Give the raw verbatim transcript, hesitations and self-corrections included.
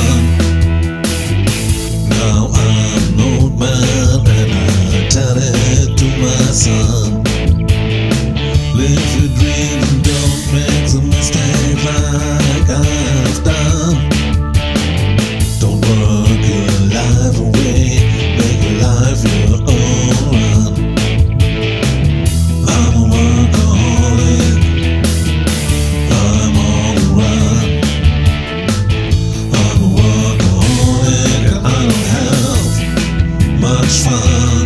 Now I'm an old man and I tell it to my son. Live your dreams and don't make some mistakes like I've done. Don't work your life away, make your life your own run. I'm a workaholic, I'm on the run. I'm a workaholic and I don't have much fun.